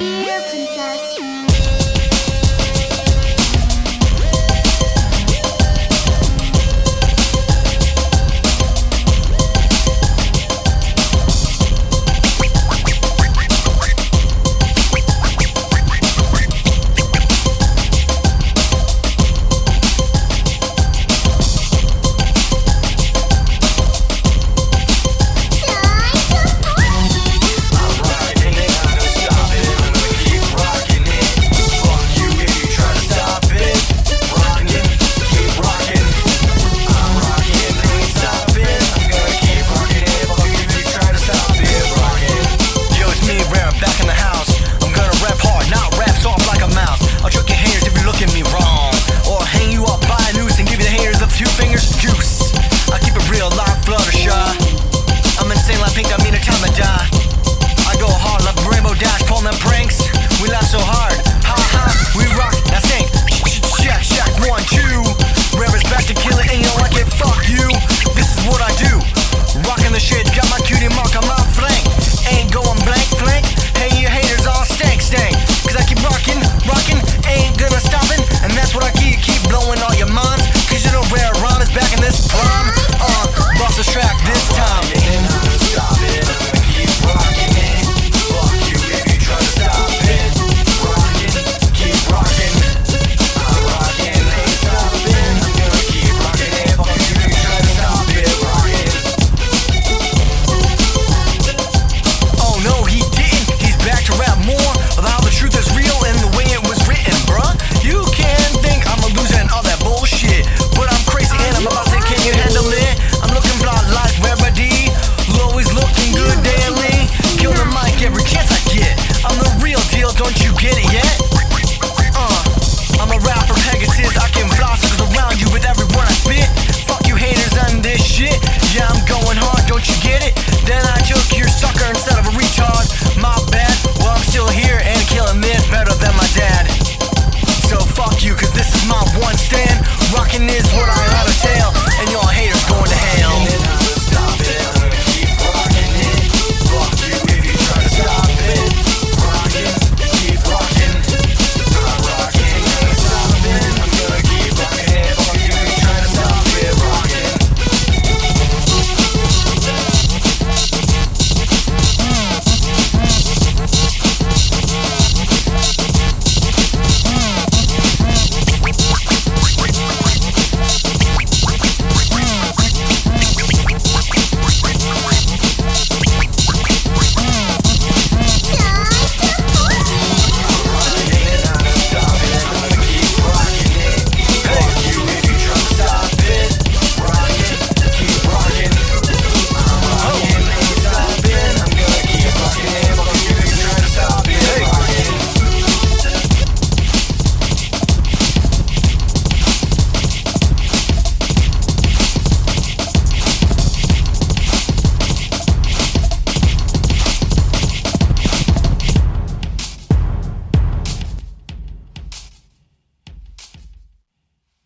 Dear princess. I go hard like Rainbow Dash, pulling them pranks. We laugh so hard, ha ha. We rock, now sing. Shack, shack, 1, 2. Rabbit's back to kill it, and you don't like it, fuck you. This is what I do. Rocking the shit, got my cutie mark on my flank. Ain't going blank, flank. Hey, you haters all stank, stank. Cause I keep rocking, rocking, ain't gonna stoppin'. And that's what I keep blowing all your minds. Cause you know Rare Ron is back in this prime. Boss the track this time. Don't you get it yet? I'm a rapper Pegasus, I can fly circles around you with every word I spit. Fuck you haters on this shit. Yeah, I'm going hard, don't you get it? Then I took your sucker instead of